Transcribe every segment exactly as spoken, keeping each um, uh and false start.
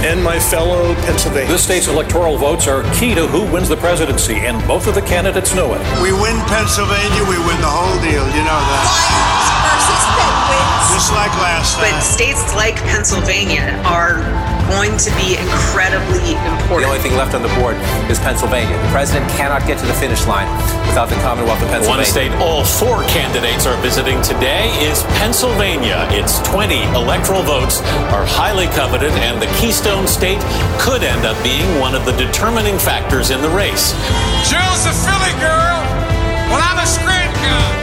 and my fellow Pennsylvanians. This state's electoral votes are key to who wins the presidency, and both of the candidates know it. We win Pennsylvania, we win the whole deal. You know that. Lions versus Penguins. Just like last time. But states like Pennsylvania are going to be incredibly important. The only thing left on the board is Pennsylvania. The president cannot get to the finish line without the Commonwealth of Pennsylvania. One state all four candidates are visiting today is Pennsylvania. Its twenty electoral votes are highly coveted, and the Keystone State could end up being one of the determining factors in the race. Jill's a Philly girl. Well, I'm a Scranton guy.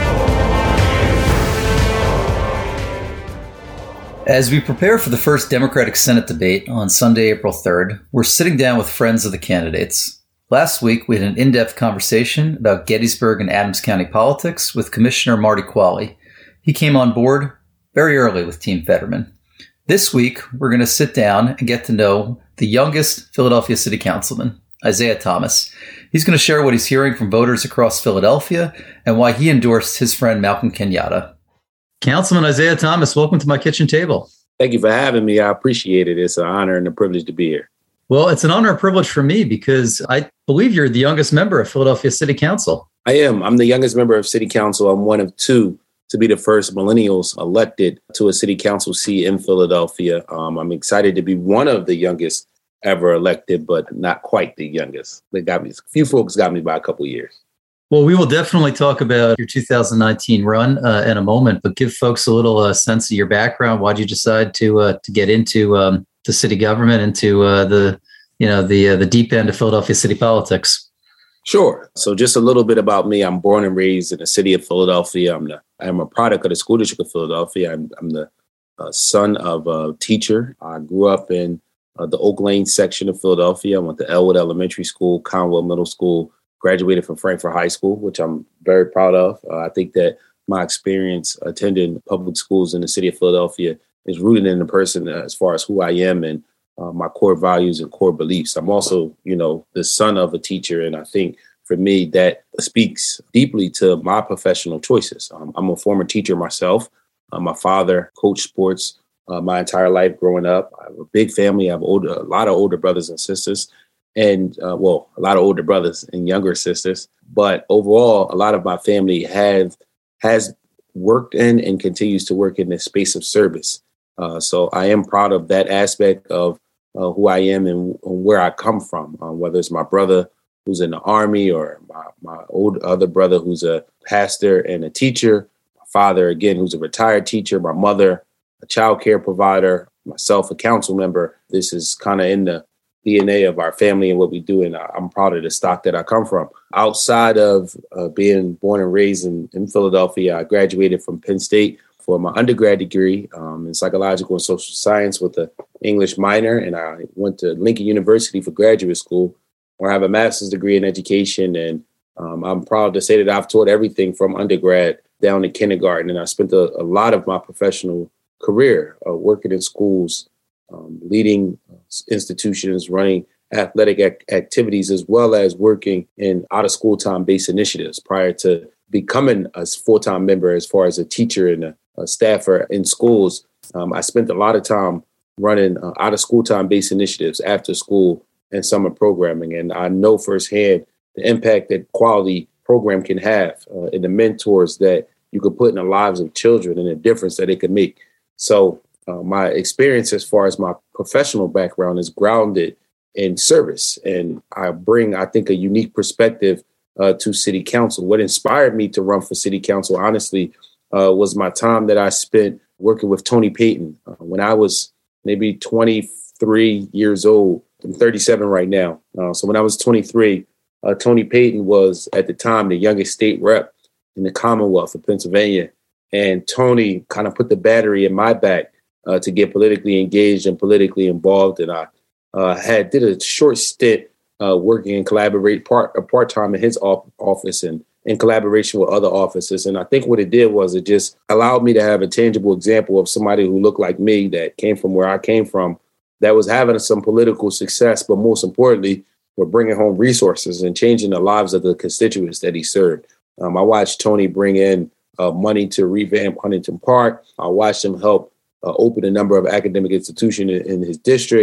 As we prepare for the first Democratic Senate debate on Sunday, April third, we're sitting down with friends of the candidates. Last week, we had an in-depth conversation about Gettysburg and Adams County politics with Commissioner Marty Qualley. He came on board very early with Team Fetterman. This week, we're going to sit down and get to know the youngest Philadelphia City Councilman, Isaiah Thomas. He's going to share what he's hearing from voters across Philadelphia and why he endorsed his friend Malcolm Kenyatta. Councilman Isaiah Thomas, welcome to my kitchen table. Thank you for having me. I appreciate it. It's an honor and a privilege to be here. Well, it's an honor and privilege for me because I believe you're the youngest member of Philadelphia City Council. I am. I'm the youngest member of City Council. I'm one of two to be the first millennials elected to a City Council seat in Philadelphia. Um, I'm excited to be one of the youngest ever elected, but not quite the youngest. They got me. A few folks got me by a couple years. Well, we will definitely talk about your two thousand nineteen run uh, in a moment, but give folks a little uh, sense of your background. Why did you decide to uh, to get into um, the city government, into uh, the you know the uh, the deep end of Philadelphia city politics? Sure. So just a little bit about me. I'm born and raised in the city of Philadelphia. I'm the I'm a product of the school district of Philadelphia. I'm, I'm the uh, son of a teacher. I grew up in uh, the Oak Lane section of Philadelphia. I went to Elwood Elementary School, Conwell Middle School. Graduated from Frankfort High School, which I'm very proud of. Uh, I think that my experience attending public schools in the city of Philadelphia is rooted in the person uh, as far as who I am and uh, my core values and core beliefs. I'm also, you know, the son of a teacher. And I think for me, that speaks deeply to my professional choices. Um, I'm a former teacher myself. Uh, my father coached sports uh, my entire life growing up. I have a big family. I have older, a lot of older brothers and sisters. And, uh, well, a lot of older brothers and younger sisters. But overall, a lot of my family have has worked in and continues to work in the space of service. Uh, so I am proud of that aspect of uh, who I am and, and where I come from, uh, whether it's my brother who's in the Army or my, my old other brother who's a pastor and a teacher, my father, again, who's a retired teacher, my mother, a child care provider, myself, a council member. This is kind of in the D N A of our family and what we do. And I'm proud of the stock that I come from. Outside of uh, being born and raised in, in Philadelphia, I graduated from Penn State for my undergrad degree um, in psychological and social science with an English minor. And I went to Lincoln University for graduate school, where I have a master's degree in education. And um, I'm proud to say that I've taught everything from undergrad down to kindergarten. And I spent a, a lot of my professional career uh, working in schools, Um, leading institutions, running athletic ac- activities, as well as working in out-of-school time-based initiatives prior to becoming a full-time member as far as a teacher and a, a staffer in schools. Um, I spent a lot of time running uh, out-of-school time-based initiatives, after school and summer programming. And I know firsthand the impact that quality program can have uh, and the mentors that you could put in the lives of children and the difference that it could make. So Uh, my experience as far as my professional background is grounded in service. And I bring, I think, a unique perspective uh, to city council. What inspired me to run for city council, honestly, uh, was my time that I spent working with Tony Payton. Uh, when I was maybe twenty-three years old, I'm thirty-seven right now. Uh, so when I was twenty-three, uh, Tony Payton was at the time the youngest state rep in the Commonwealth of Pennsylvania. And Tony kind of put the battery in my back Uh, to get politically engaged and politically involved. And I uh, had did a short stint uh, working and collaborate part a part time in his op- office and in collaboration with other offices. And I think what it did was it just allowed me to have a tangible example of somebody who looked like me, that came from where I came from, that was having some political success, but most importantly, were bringing home resources and changing the lives of the constituents that he served. Um, I watched Tony bring in uh, money to revamp Huntington Park. I watched him help Uh, opened a number of academic institutions in, in his district.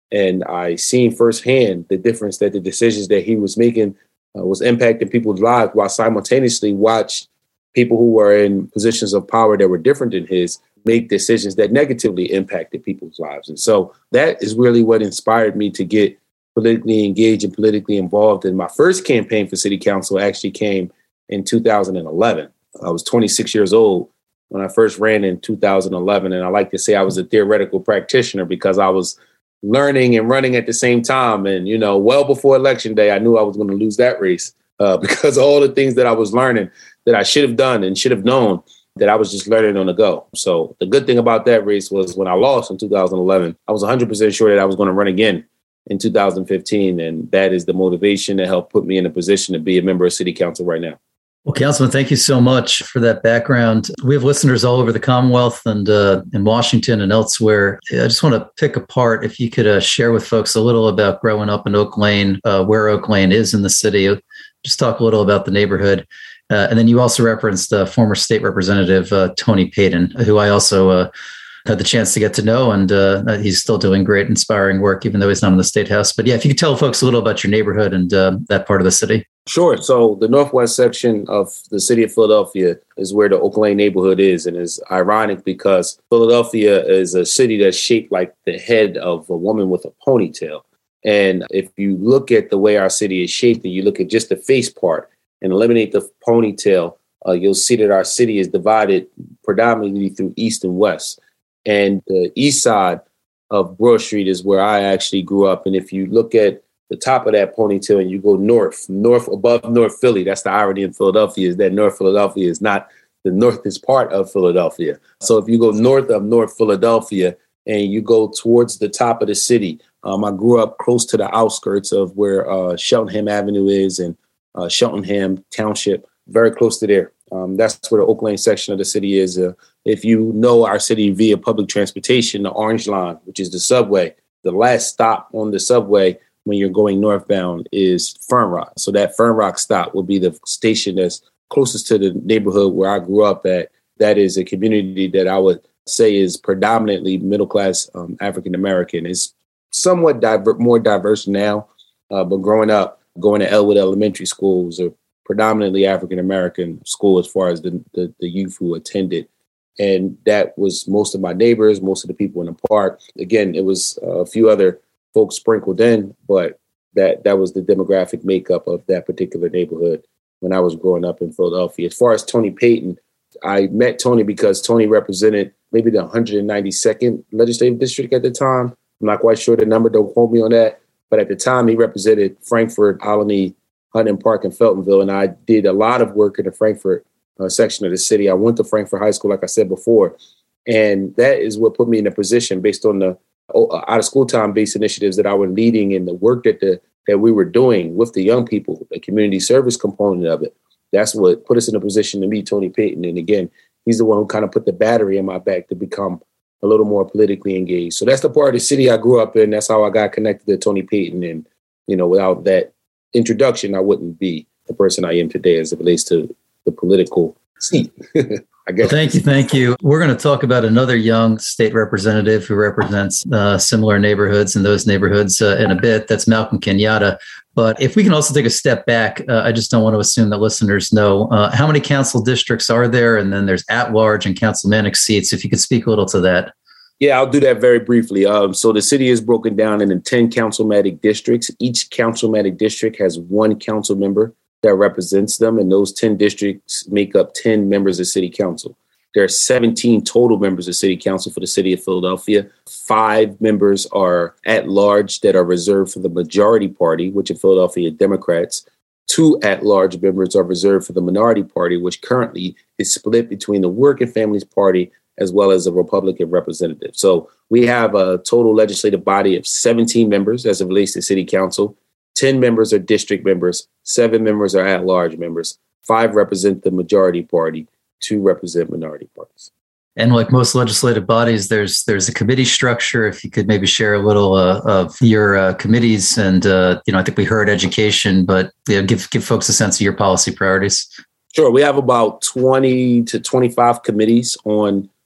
And I seen firsthand the difference that the decisions that he was making uh, was impacting people's lives, while simultaneously watched people who were in positions of power that were different than his make decisions that negatively impacted people's lives. And so that is really what inspired me to get politically engaged and politically involved. And my first campaign for city council actually came in two thousand eleven. I was twenty-six years old when I first ran in two thousand eleven. And I like to say I was a theoretical practitioner because I was learning and running at the same time. And, you know, well before election day, I knew I was going to lose that race uh, because of all the things that I was learning that I should have done and should have known that I was just learning on the go. So the good thing about that race was when I lost in two thousand eleven, I was one hundred percent sure that I was going to run again in two thousand fifteen. And that is the motivation that helped put me in a position to be a member of city council right now. Well, Councilman, thank you so much for that background. We have listeners all over the Commonwealth and uh, in Washington and elsewhere. I just want to pick apart, if you could uh, share with folks a little about growing up in Oak Lane, uh, where Oak Lane is in the city. Just talk a little about the neighborhood. Uh, and then you also referenced uh, former state representative uh, Tony Payton, who I also uh, had the chance to get to know. And uh, he's still doing great, inspiring work, even though he's not in the State House. But yeah, if you could tell folks a little about your neighborhood and uh, that part of the city. Sure. So the northwest section of the city of Philadelphia is where the Oak Lane neighborhood is. And it's ironic because Philadelphia is a city that's shaped like the head of a woman with a ponytail. And if you look at the way our city is shaped and you look at just the face part, and eliminate the ponytail, uh, you'll see that our city is divided predominantly through east and west. And the east side of Broad Street is where I actually grew up. And if you look at the top of that ponytail and you go north, north above North Philly, that's the irony in Philadelphia, is that North Philadelphia is not the northest part of Philadelphia. So if you go north of North Philadelphia and you go towards the top of the city, um, I grew up close to the outskirts of where uh, Cheltenham Avenue is and Uh, Cheltenham Township, very close to there. Um, that's where the Oak Lane section of the city is. Uh, if you know our city via public transportation, the Orange Line, which is the subway, the last stop on the subway when you're going northbound is Fern Rock. So that Fern Rock stop will be the station that's closest to the neighborhood where I grew up at. That is a community that I would say is predominantly middle-class um, African-American. It's somewhat diver- more diverse now, uh, but growing up, going to Elwood Elementary School was a predominantly African-American school as far as the, the, the youth who attended. And that was most of my neighbors, most of the people in the park. Again, it was a few other folks sprinkled in, but that, that was the demographic makeup of that particular neighborhood when I was growing up in Philadelphia. As far as Tony Payton, I met Tony because Tony represented maybe the one hundred ninety-second legislative district at the time. I'm not quite sure the number, don't quote me on that. But at the time, he represented Frankfort, Alany, Huntington Park, and Feltonville. And I did a lot of work in the Frankfort uh, section of the city. I went to Frankfort High School, like I said before. And that is what put me in a position based on the uh, out-of-school time-based initiatives that I was leading and the work that the that we were doing with the young people, the community service component of it. That's what put us in a position to meet Tony Payton. And again, he's the one who kind of put the battery in my back to become a little more politically engaged. So that's the part of the city I grew up in. That's how I got connected to Tony Payton. And, you know, without that introduction, I wouldn't be the person I am today as it relates to the political seat. I guess. Well, thank you. Thank you. We're going to talk about another young state representative who represents uh, similar neighborhoods and those neighborhoods uh, in a bit. That's Malcolm Kenyatta. But if we can also take a step back, uh, I just don't want to assume that listeners know uh, how many council districts are there? And then there's at-large and councilmanic seats. If you could speak a little to that. Yeah, I'll do that very briefly. Um, so the city is broken down into ten councilmanic districts. Each councilmanic district has one council member that represents them, and those ten districts make up ten members of city council. There are seventeen total members of city council for the city of Philadelphia. Five members are at large that are reserved for the majority party, which in Philadelphia are Democrats. Two at large members are reserved for the minority party, which currently is split between the Working Families Party as well as a Republican representative. So we have a total legislative body of seventeen members as it relates to city council. ten members are district members. Seven members are at-large members. Five represent the majority party. Two represent minority parties. And like most legislative bodies, there's there's a committee structure. If you could maybe share a little uh, of your uh, committees, and uh, you know, I think we heard education, but you know, give give folks a sense of your policy priorities. Sure, we have about twenty to twenty-five committees on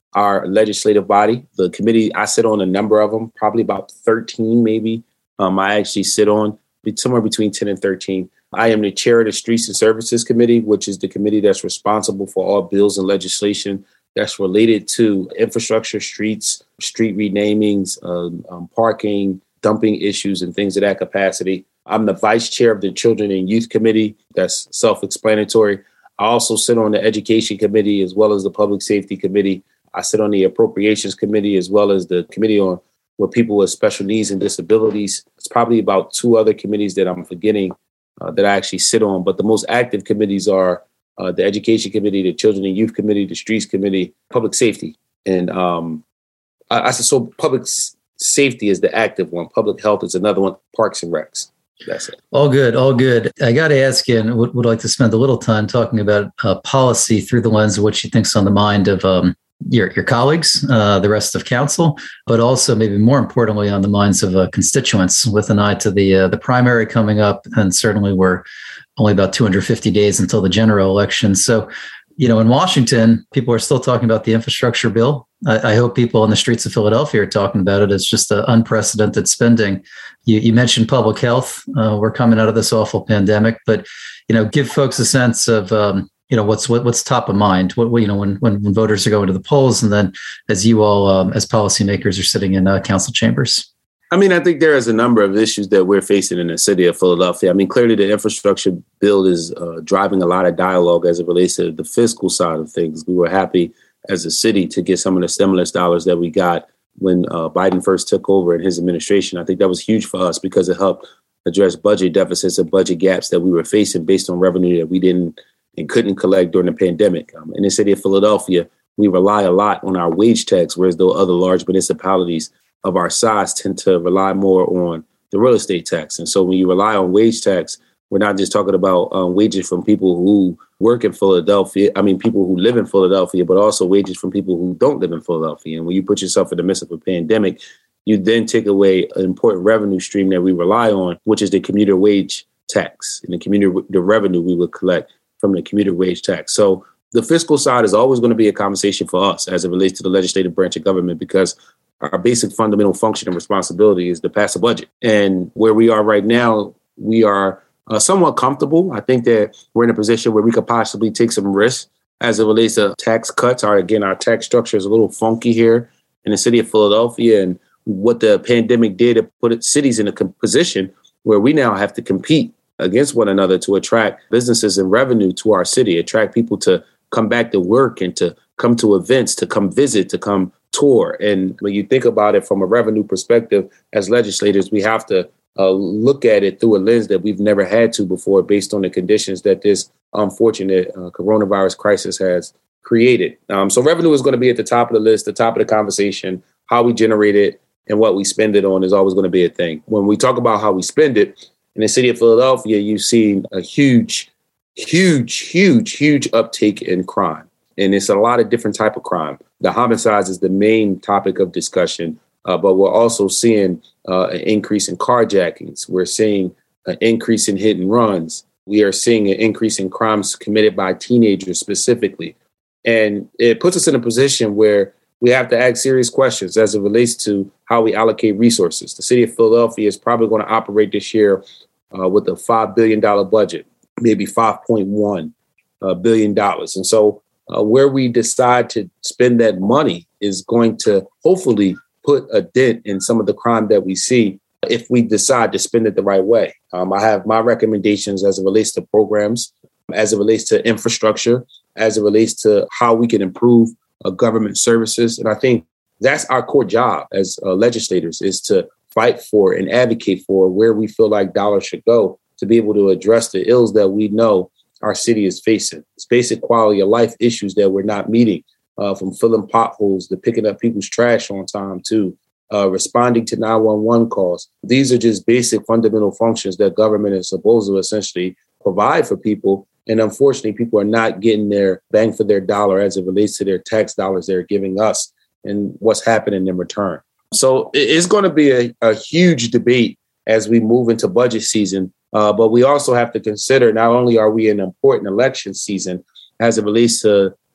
our legislative body. The committee, I sit on a number of them, probably about thirteen maybe. Um, I actually sit on somewhere between ten and thirteen. I am the chair of the Streets and Services Committee, which is the committee that's responsible for all bills and legislation that's related to infrastructure, streets, street renamings, um, um, parking, dumping issues, and things of that capacity. I'm the vice chair of the Children and Youth Committee. That's self-explanatory. I also sit on the Education Committee as well as the Public Safety Committee. I sit on the Appropriations Committee as well as the Committee on with people with special needs and disabilities. It's probably about two other committees that I'm forgetting uh, that I actually sit on. But the most active committees are uh, the Education Committee, the Children and Youth Committee, the Streets Committee, Public Safety. And um, I, I said, so public s- safety is the active one. Public health is another one. Parks and Recs. That's it. All good. All good. I got to ask you, and would, would like to spend a little time talking about uh, policy through the lens of what you think's on the mind of um, your your colleagues, uh, the rest of council, but also maybe more importantly on the minds of uh, constituents, with an eye to the uh, the primary coming up, and certainly we're only about two hundred fifty days until the general election. So, you know, in Washington, people are still talking about the infrastructure bill. I, I hope people on the streets of Philadelphia are talking about it. It's just uh, unprecedented spending. You, you mentioned public health. Uh, we're coming out of this awful pandemic, but you know, give folks a sense of um, you know, what's what, what's top of mind, what, you know, when, when when voters are going to the polls, and then as you all, um, as policymakers, are sitting in uh, council chambers. I mean, I think there is a number of issues that we're facing in the city of Philadelphia. I mean, clearly the infrastructure bill is uh, driving a lot of dialogue as it relates to the fiscal side of things. We were happy as a city to get some of the stimulus dollars that we got when uh, Biden first took over in his administration. I think that was huge for us because it helped address budget deficits and budget gaps that we were facing based on revenue that we didn't and couldn't collect during the pandemic. Um, in the city of Philadelphia, we rely a lot on our wage tax, whereas though other large municipalities of our size tend to rely more on the real estate tax. And so when you rely on wage tax, we're not just talking about um, wages from people who work in Philadelphia, I mean, people who live in Philadelphia, but also wages from people who don't live in Philadelphia. And when you put yourself in the midst of a pandemic, you then take away an important revenue stream that we rely on, which is the commuter wage tax and the commuter the revenue we would collect from the commuter wage tax. So the fiscal side is always going to be a conversation for us as it relates to the legislative branch of government, because our basic fundamental function and responsibility is to pass a budget. And where we are right now, we are uh, somewhat comfortable. I think that we're in a position where we could possibly take some risks as it relates to tax cuts. Our, again, our tax structure is a little funky here in the city of Philadelphia. And what the pandemic did, it put cities in a position where we now have to compete against one another to attract businesses and revenue to our city, attract people to come back to work and to come to events, to come visit, to come tour. And when you think about it from a revenue perspective, as legislators, we have to uh, look at it through a lens that we've never had to before, based on the conditions that this unfortunate uh, coronavirus crisis has created. Um, so revenue is going to be at the top of the list, the top of the conversation. How we generate it and what we spend it on is always going to be a thing. When we talk about how we spend it, in the city of Philadelphia, you've seen a huge, huge, huge, huge uptake in crime. And it's a lot of different type of crime. The homicides is the main topic of discussion, uh, but we're also seeing uh, an increase in carjackings. We're seeing an increase in hit and runs. We are seeing an increase in crimes committed by teenagers specifically. And it puts us in a position where we have to ask serious questions as it relates to how we allocate resources. The city of Philadelphia is probably going to operate this year uh, with a five billion dollars budget, maybe five point one uh, billion dollars. And so uh, where we decide to spend that money is going to hopefully put a dent in some of the crime that we see if we decide to spend it the right way. Um, I have my recommendations as it relates to programs, as it relates to infrastructure, as it relates to how we can improve uh, government services. And I think that's our core job as uh, legislators, is to fight for and advocate for where we feel like dollars should go to be able to address the ills that we know our city is facing. It's basic quality of life issues that we're not meeting, uh, from filling potholes to picking up people's trash on time to uh, responding to nine one one calls. These are just basic fundamental functions that government is supposed to essentially provide for people. And unfortunately, people are not getting their bang for their dollar as it relates to their tax dollars they're giving us and what's happening in return. So it's going to be a, a huge debate as we move into budget season. Uh, but we also have to consider, not only are we in an important election season as it relates to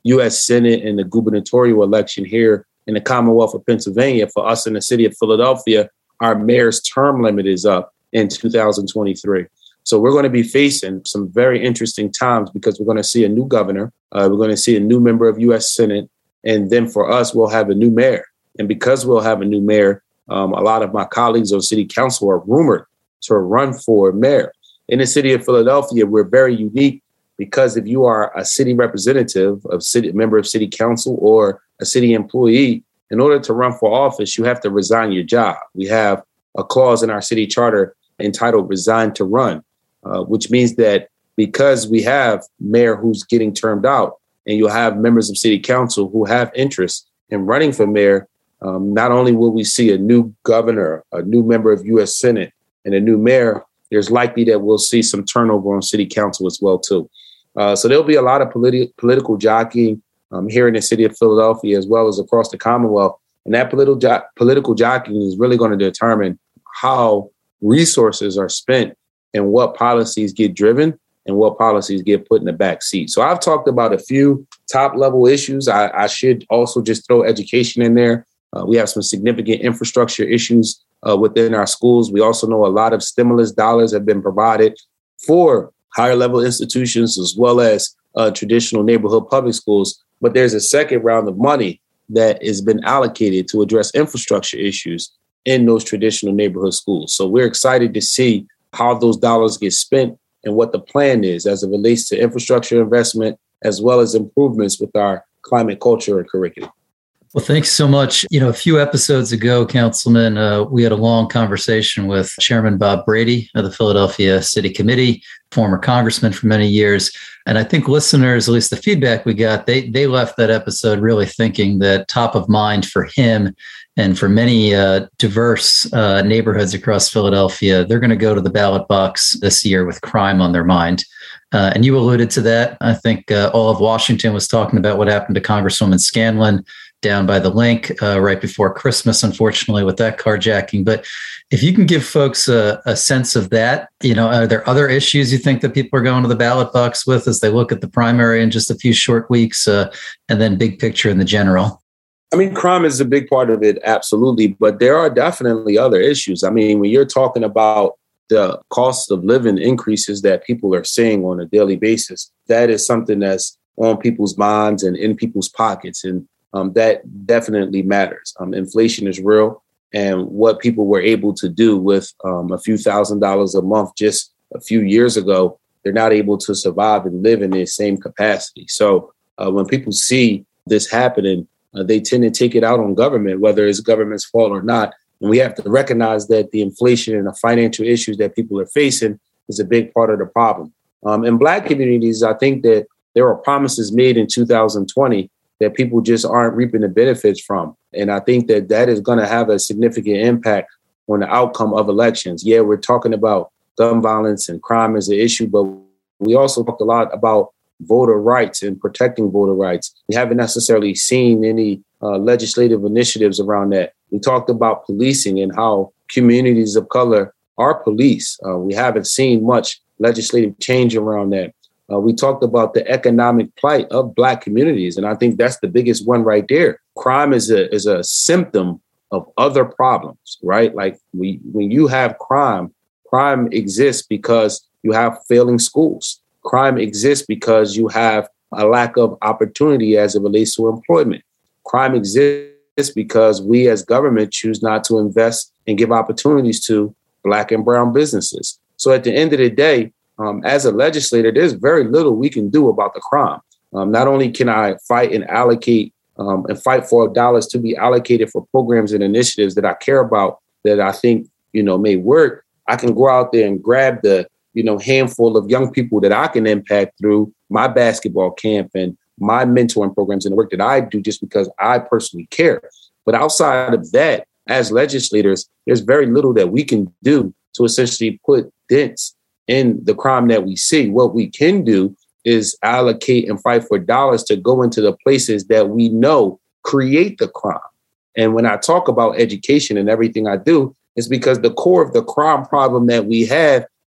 U S Senate and the gubernatorial election here in the Commonwealth of Pennsylvania, for us in the city of Philadelphia, our mayor's term limit is up in two thousand twenty-three. So we're going to be facing some very interesting times because we're going to see a new governor. Uh, we're going to see a new member of U S Senate. And then for us, we'll have a new mayor. And because we'll have a new mayor, um, a lot of my colleagues on city council are rumored to run for mayor. In the city of Philadelphia, we're very unique because if you are a city representative, of city member of city council, or a city employee, in order to run for office, you have to resign your job. We have a clause in our city charter entitled "Resign to Run," uh, which means that because we have mayor who's getting termed out, and you'll have members of city council who have interest in running for mayor, um, not only will we see a new governor, a new member of U S Senate, and a new mayor, there's likely that we'll see some turnover on city council as well, too. Uh, so there'll be a lot of politi- political jockeying um, here in the city of Philadelphia, as well as across the Commonwealth. And that political jo- political jockeying is really going to determine how resources are spent and what policies get driven and what policies get put in the back seat. So I've talked about a few top level issues. I, I should also just throw education in there. Uh, we have some significant infrastructure issues uh, within our schools. We also know a lot of stimulus dollars have been provided for higher level institutions as well as uh, traditional neighborhood public schools. But there's a second round of money that has been allocated to address infrastructure issues in those traditional neighborhood schools. So we're excited to see how those dollars get spent and what the plan is as it relates to infrastructure investment, as well as improvements with our climate culture and curriculum. Well, thanks so much. You know, a few episodes ago, Councilman, uh, we had a long conversation with Chairman Bob Brady of the Philadelphia City Committee, former congressman for many years. And I think listeners, at least the feedback we got, they they left that episode really thinking that top of mind for him and for many uh, diverse uh, neighborhoods across Philadelphia, they're going to go to the ballot box this year with crime on their mind. Uh, and you alluded to that. I think uh, all of Washington was talking about what happened to Congresswoman Scanlon down by the link uh, right before Christmas, unfortunately, with that carjacking. But if you can give folks a, a sense of that, you know, are there other issues you think that people are going to the ballot box with as they look at the primary in just a few short weeks, uh, and then big picture in the general? I mean, crime is a big part of it, absolutely. But there are definitely other issues. I mean, when you're talking about the cost of living increases that people are seeing on a daily basis, that is something that's on people's minds and in people's pockets. And um, that definitely matters. Um, inflation is real. And what people were able to do with um, a few thousand dollars a month just a few years ago, they're not able to survive and live in the same capacity. So uh, when people see this happening, uh, they tend to take it out on government, whether it's government's fault or not. And we have to recognize that the inflation and the financial issues that people are facing is a big part of the problem. Um, in Black communities, I think that there are promises made in two thousand twenty that people just aren't reaping the benefits from. And I think that that is going to have a significant impact on the outcome of elections. Yeah, we're talking about gun violence and crime as an issue, but we also talked a lot about voter rights and protecting voter rights. We haven't necessarily seen any uh, legislative initiatives around that. We talked about policing and how communities of color are policed. Uh, we haven't seen much legislative change around that. Uh, we talked about the economic plight of Black communities, and I think that's the biggest one right there. Crime is a is a symptom of other problems, right? Like we, when you have crime, crime exists because you have failing schools. Crime exists because you have a lack of opportunity as it relates to employment. Crime exists because we as government choose not to invest and give opportunities to Black and brown businesses. So at the end of the day, um, as a legislator, there's very little we can do about the crime. Um, not only can I fight and allocate um, and fight for dollars to be allocated for programs and initiatives that I care about, that I think, you know, may work, I can go out there and grab the, you know, handful of young people that I can impact through my basketball camp and my mentoring programs and the work that I do just because I personally care. But outside of that, as legislators, there's very little that we can do to essentially put dents in the crime that we see. What we can do is allocate and fight for dollars to go into the places that we know create the crime. And when I talk about education and everything I do, it's because the core of the crime problem that we have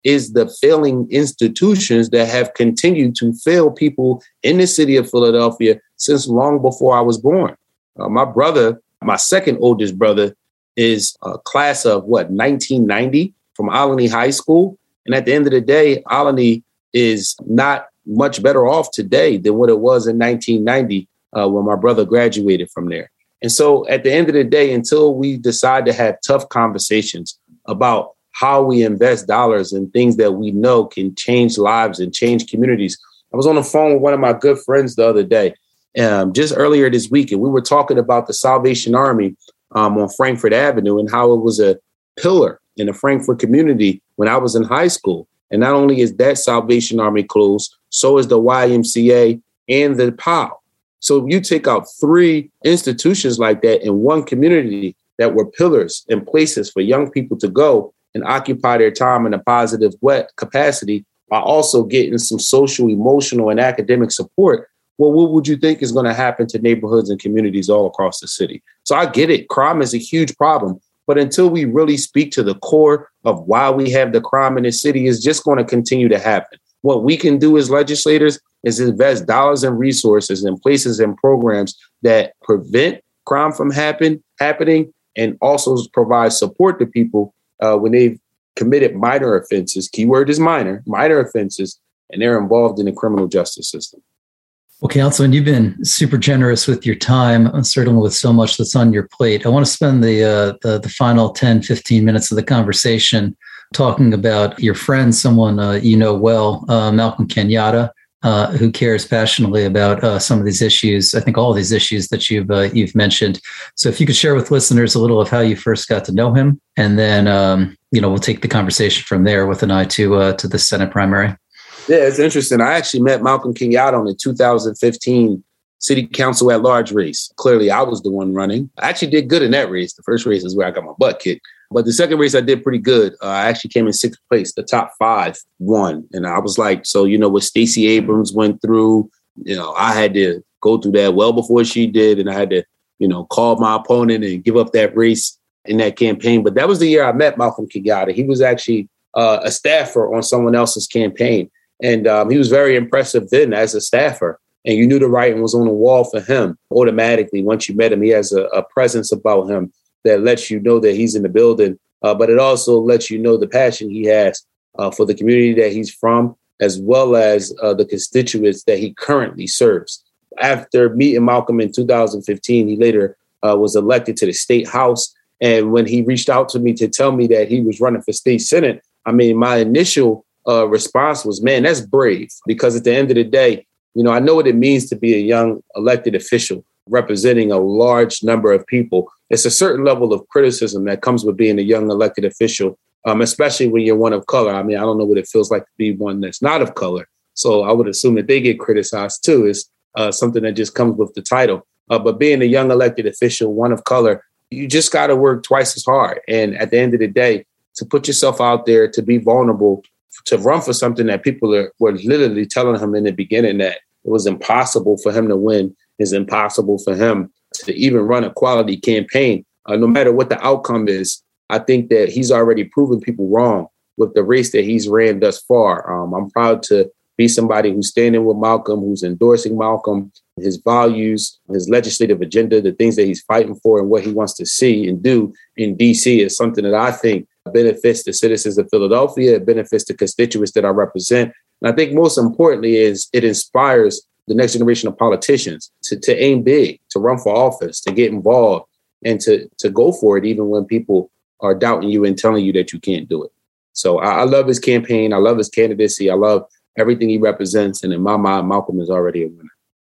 is the failing institutions that have continued to fail people in the city of Philadelphia since long before I was born. Uh, my brother, my second oldest brother, is a class of what, nineteen ninety from Alany High School. And at the end of the day, Alany is not much better off today than what it was in nineteen ninety uh, when my brother graduated from there. And so at the end of the day, until we decide to have tough conversations about how we invest dollars in things that we know can change lives and change communities. I was on the phone with one of my good friends the other day, um, just earlier this week, and we were talking about the Salvation Army um, on Frankfort Avenue and how it was a pillar in the Frankfort community when I was in high school. And not only is that Salvation Army closed, so is the Y M C A and the P O W. So you take out three institutions like that in one community that were pillars and places for young people to go and occupy their time in a positive wet capacity while also getting some social, emotional, and academic support. Well, what would you think is going to happen to neighborhoods and communities all across the city? So I get it. Crime is a huge problem. But until we really speak to the core of why we have the crime in the city, it's just going to continue to happen. What we can do as legislators is invest dollars and resources in places and programs that prevent crime from happen, happening and also provide support to people Uh, when they've committed minor offenses, keyword is minor, minor offenses, and they're involved in the criminal justice system. Well, Councilman, you've been super generous with your time, and certainly with so much that's on your plate. I want to spend the, uh, the the final ten, fifteen minutes of the conversation talking about your friend, someone uh, you know well, uh, Malcolm Kenyatta, uh, who cares passionately about uh, some of these issues. I think all of these issues that you've uh, you've mentioned. So if you could share with listeners a little of how you first got to know him, and then um, you know we'll take the conversation from there with an eye to uh, to the Senate primary. Yeah, it's interesting. I actually met Malcolm Kenyatta on the two thousand fifteen City Council at Large race. Clearly, I was the one running. I actually did good in that race. The first race is where I got my butt kicked. But the second race, I did pretty good. Uh, I actually came in sixth place. The top five won. And I was like, so, you know, what Stacey Abrams went through, you know, I had to go through that well before she did. And I had to, you know, call my opponent and give up that race in that campaign. But that was the year I met Malcolm Kenyatta. He was actually uh, a staffer on someone else's campaign. And um, he was very impressive then as a staffer. And you knew the writing was on the wall for him automatically. Once you met him, he has a, a presence about him that lets you know that he's in the building. Uh, but it also lets you know the passion he has uh, for the community that he's from, as well as uh, the constituents that he currently serves. After meeting Malcolm in two thousand fifteen, he later uh, was elected to the state house. And when he reached out to me to tell me that he was running for state senate, I mean, my initial uh, response was, man, that's brave. Because at the end of the day, you know, I know what it means to be a young elected official representing a large number of people. It's a certain level of criticism that comes with being a young elected official, um, especially when you're one of color. I mean, I don't know what it feels like to be one that's not of color. So I would assume that they get criticized, too. It's uh, something that just comes with the title. Uh, but being a young elected official, one of color, you just got to work twice as hard. And at the end of the day, to put yourself out there, to be vulnerable, to run for something that people are, were literally telling him in the beginning that it was impossible for him to win, is impossible for him to even run a quality campaign. Uh, no matter what the outcome is, I think that he's already proven people wrong with the race that he's ran thus far. Um, I'm proud to be somebody who's standing with Malcolm, who's endorsing Malcolm, his values, his legislative agenda, the things that he's fighting for and what he wants to see and do in D C is something that I think benefits the citizens of Philadelphia. It benefits the constituents that I represent. And I think most importantly is it inspires the next generation of politicians to, to aim big, to run for office, to get involved, and to, to go for it, even when people are doubting you and telling you that you can't do it. So I, I love his campaign. I love his candidacy. I love everything he represents. And in my mind, Malcolm is already a winner.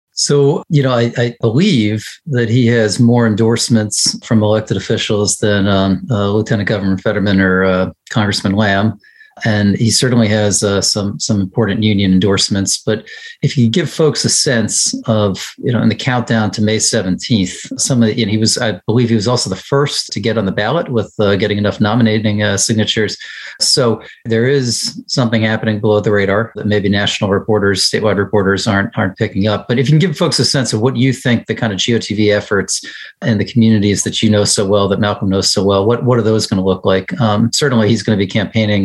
So, you know, I, I believe that he has more endorsements from elected officials than um, uh, Lieutenant Governor Fetterman or uh, Congressman Lamb. And he certainly has uh, some some important union endorsements. But if you give folks a sense of, you know, in the countdown to May seventeenth, some of the, you know, he was, I believe he was also the first to get on the ballot with uh, getting enough nominating uh, signatures. So there is something happening below the radar that maybe national reporters, statewide reporters aren't aren't picking up. But if you can give folks a sense of what you think the kind of G O T V efforts and the communities that you know so well, that Malcolm knows so well, what, what are those going to look like? Um, certainly he's going to be campaigning, and he is campaigning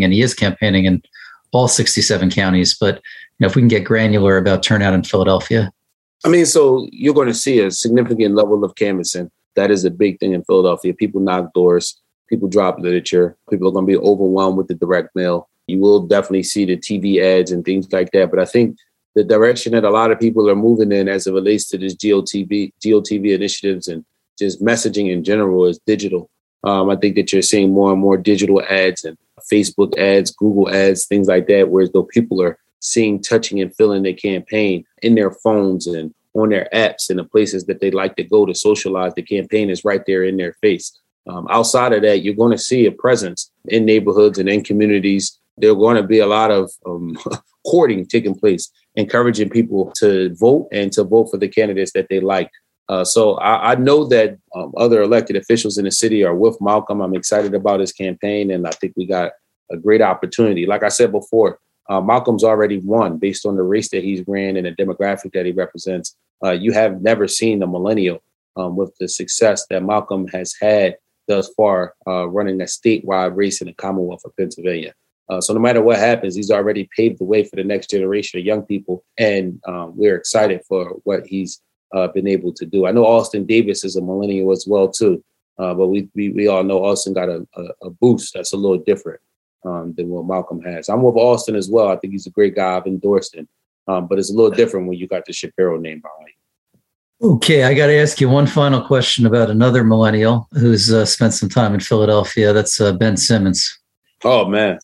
campaigning in all sixty-seven counties. But you know, if we can get granular about turnout in Philadelphia. I mean, so you're going to see a significant level of canvassing. That is a big thing in Philadelphia. People knock doors, people drop literature. People are going to be overwhelmed with the direct mail. You will definitely see the T V ads and things like that. But I think the direction that a lot of people are moving in as it relates to this G O T V, G O T V initiatives and just messaging in general is digital. Um, I think that you're seeing more and more digital ads and Facebook ads, Google ads, things like that, whereas though people are seeing, touching, and feeling their campaign in their phones and on their apps and the places that they like to go to socialize. The campaign is right there in their face. Um, outside of that, you're going to see a presence in neighborhoods and in communities. There are going to be a lot of um, courting taking place, encouraging people to vote and to vote for the candidates that they like. Uh, so I, I know that um, other elected officials in the city are with Malcolm. I'm excited about his campaign, and I think we got a great opportunity. Like I said before, uh, Malcolm's already won based on the race that he's ran and the demographic that he represents. Uh, you have never seen a millennial um, with the success that Malcolm has had thus far uh, running a statewide race in the Commonwealth of Pennsylvania. Uh, so no matter what happens, he's already paved the way for the next generation of young people, and um, we're excited for what he's Uh, been able to do. I know Austin Davis is a millennial as well too, uh, but we, we we all know Austin got a, a, a boost that's a little different um, than what Malcolm has. I'm with Austin as well. I think he's a great guy. I've endorsed him, um, but it's a little different when you got the Shapiro name behind you. Okay, I got to ask you one final question about another millennial who's uh, spent some time in Philadelphia. That's uh, Ben Simmons. Oh man,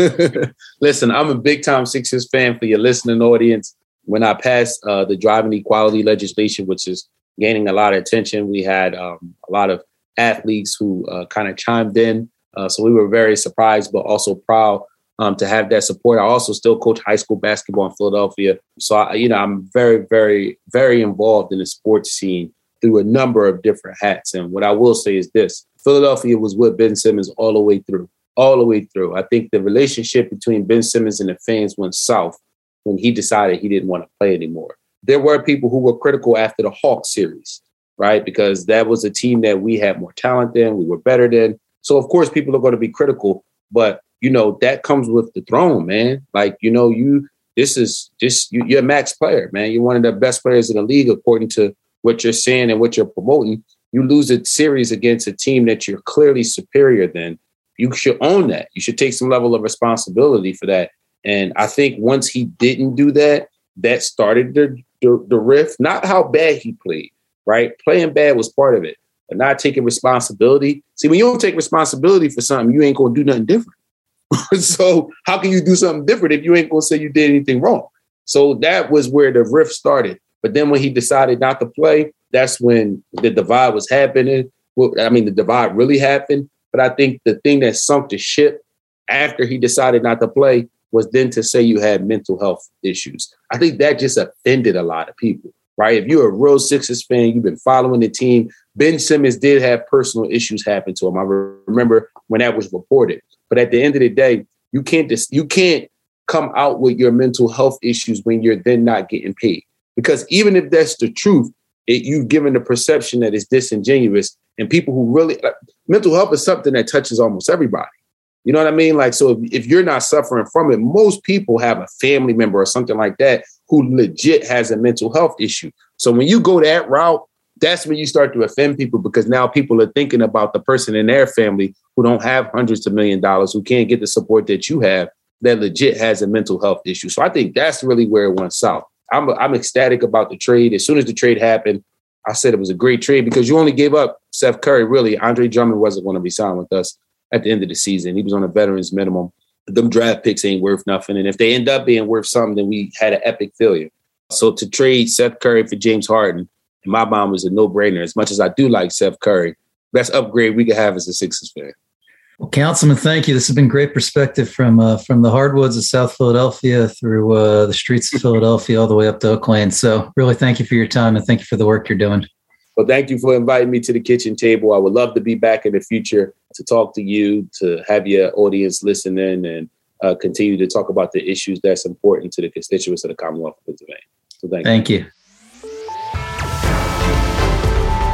listen, I'm a big time Sixers fan. For your listening audience, when I passed uh, the driving equality legislation, which is gaining a lot of attention, we had um, a lot of athletes who uh, kind of chimed in. Uh, so we were very surprised, but also proud um, to have that support. I also still coach high school basketball in Philadelphia. So, I, you know, I'm very, very, very involved in the sports scene through a number of different hats. And what I will say is this: Philadelphia was with Ben Simmons all the way through, all the way through. I think the relationship between Ben Simmons and the fans went south when he decided he didn't want to play anymore. There were people who were critical after the Hawks series, right? Because that was a team that we had more talent than, we were better than. So of course people are going to be critical, but you know, that comes with the throne, man. Like, you know, you, this is just, you, you're a max player, man. You're one of the best players in the league, according to what you're saying and what you're promoting. You lose a series against a team that you're clearly superior than. You should own that. You should take some level of responsibility for that. And I think once he didn't do that, that started the, the, the rift. Not how bad he played, right? Playing bad was part of it, but not taking responsibility. See, when you don't take responsibility for something, you ain't going to do nothing different. So how can you do something different if you ain't going to say you did anything wrong? So that was where the rift started. But then when he decided not to play, that's when the divide was happening. Well, I mean, the divide really happened. But I think the thing that sunk the ship after he decided not to play was then to say you had mental health issues. I think that just offended a lot of people, right? If you're a real Sixers fan, you've been following the team. Ben Simmons did have personal issues happen to him. I remember when that was reported. But at the end of the day, you can't dis- you can't come out with your mental health issues when you're then not getting paid. Because even if that's the truth, it, you've given the perception that it's disingenuous. And people who really like, mental health is something that touches almost everybody. You know what I mean? Like, so if, if you're not suffering from it, most people have a family member or something like that who legit has a mental health issue. So when you go that route, that's when you start to offend people, because now people are thinking about the person in their family who don't have hundreds of million dollars, who can't get the support that you have, that legit has a mental health issue. So I think that's really where it went south. I'm, I'm ecstatic about the trade. As soon as the trade happened, I said it was a great trade because you only gave up Seth Curry. Really, Andre Drummond wasn't going to be signed with us at the end of the season. He was on a veteran's minimum. Them draft picks ain't worth nothing. And if they end up being worth something, then we had an epic failure. So to trade Seth Curry for James Harden, in my mind, was a no-brainer. As much as I do like Seth Curry, best upgrade we could have as a Sixers fan. Well, Councilman, thank you. This has been great perspective from uh, from the hardwoods of South Philadelphia through uh, the streets of Philadelphia all the way up to Oak Lane. So really thank you for your time and thank you for the work you're doing. Well, thank you for inviting me to the kitchen table. I would love to be back in the future to talk to you, to have your audience listen in and uh, continue to talk about the issues that's important to the constituents of the Commonwealth of Pennsylvania. So thank you. Thank you.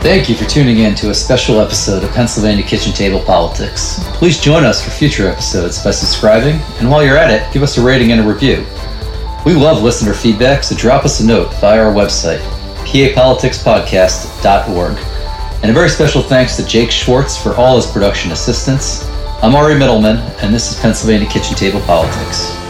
Thank you for tuning in to a special episode of Pennsylvania Kitchen Table Politics. Please join us for future episodes by subscribing, and while you're at it, give us a rating and a review. We love listener feedback, so drop us a note via our website, p a politics podcast dot org. And a very special thanks to Jake Schwartz for all his production assistance. I'm Ari Middleman, and this is Pennsylvania Kitchen Table Politics.